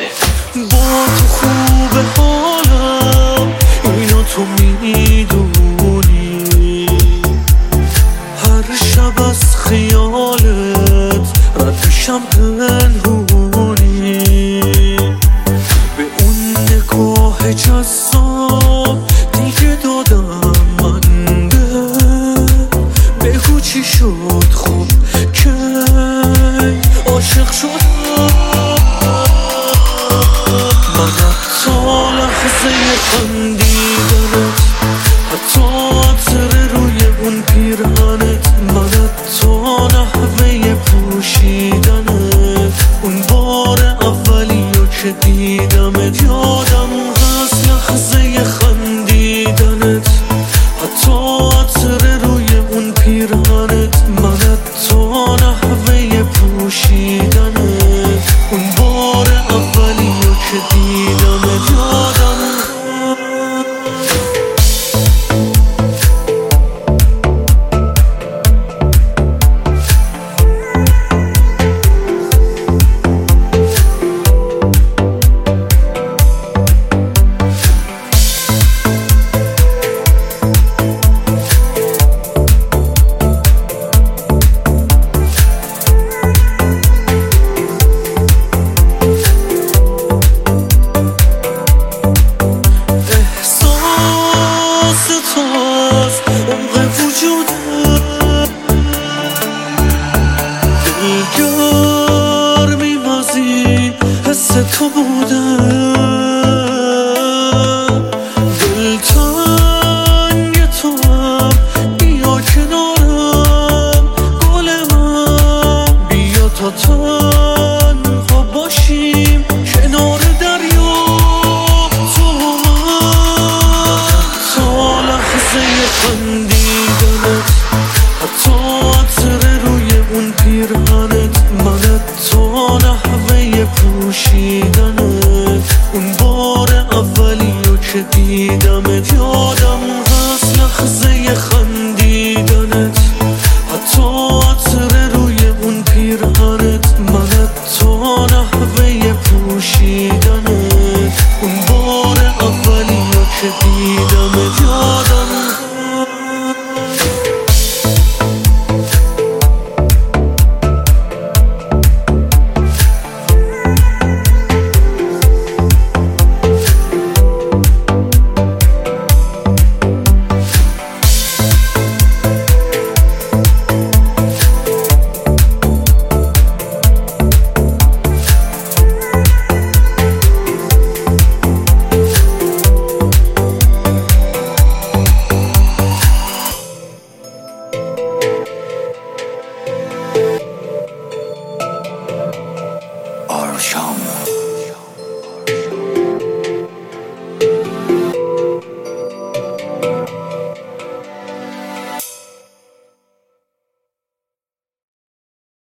با تو خوبه حالم، اینو تو میدونی. هر شب از خیالت رد میشم پنهونی. به اون نگاه جذاب دیگه دادم من بگو چی شد خب که عاشق شدم. من حتی لحظه خندیدنت، حتی عطر روی اون پیرهنت، من حتی نحوه پوشیدنت، اون بار اولیو که دیدمت، یادم هست لحظه خندیدنت، حتی عطر روی اون پیرهنت، من حتی نحوه پوشیدنت، اون بار اولیو که دیدمت، یادم گرمیم از این حس تو بوده.